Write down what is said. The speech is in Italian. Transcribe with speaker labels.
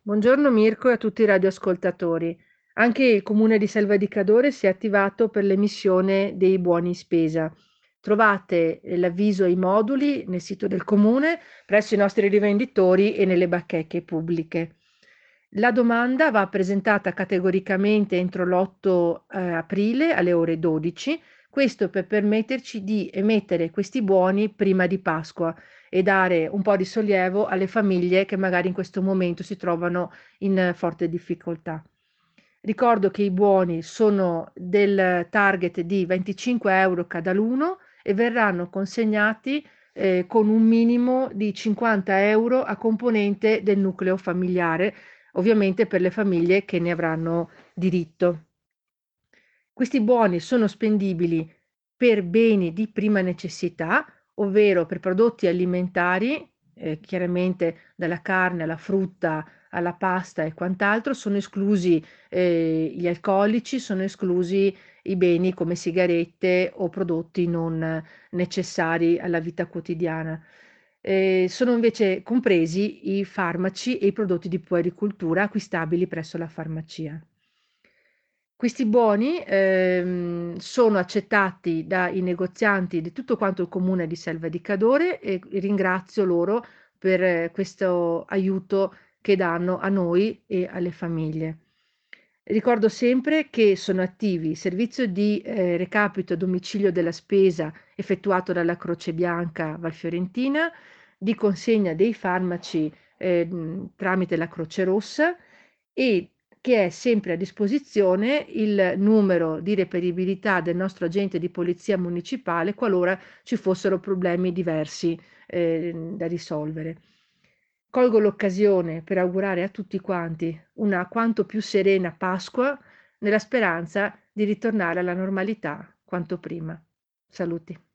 Speaker 1: Buongiorno Mirko e a tutti i radioascoltatori. Anche il Comune di Selva di Cadore si è attivato per l'emissione dei buoni spesa. Trovate l'avviso e i moduli nel sito del Comune, presso i nostri rivenditori e nelle bacheche pubbliche. La domanda va presentata categoricamente entro l'8 aprile alle ore 12, questo per permetterci di emettere questi buoni prima di Pasqua e dare un po' di sollievo alle famiglie che magari in questo momento si trovano in forte difficoltà. Ricordo che i buoni sono del target di 25 € caduno e verranno consegnati con un minimo di 50 € a componente del nucleo familiare, ovviamente per le famiglie che ne avranno diritto. Questi buoni sono spendibili per beni di prima necessità, ovvero per prodotti alimentari, chiaramente dalla carne alla frutta, alla pasta e quant'altro, sono esclusi gli alcolici, sono esclusi i beni come sigarette o prodotti non necessari alla vita quotidiana. Sono invece compresi i farmaci e i prodotti di puericultura acquistabili presso la farmacia. Questi buoni, sono accettati dai negozianti di tutto quanto il comune di Selva di Cadore e ringrazio loro per questo aiuto che danno a noi e alle famiglie. Ricordo sempre che sono attivi il servizio di recapito a domicilio della spesa effettuato dalla Croce Bianca Valfiorentina, di consegna dei farmaci tramite la Croce Rossa e che è sempre a disposizione il numero di reperibilità del nostro agente di polizia municipale qualora ci fossero problemi diversi da risolvere. Colgo l'occasione per augurare a tutti quanti una quanto più serena Pasqua, nella speranza di ritornare alla normalità quanto prima. Saluti.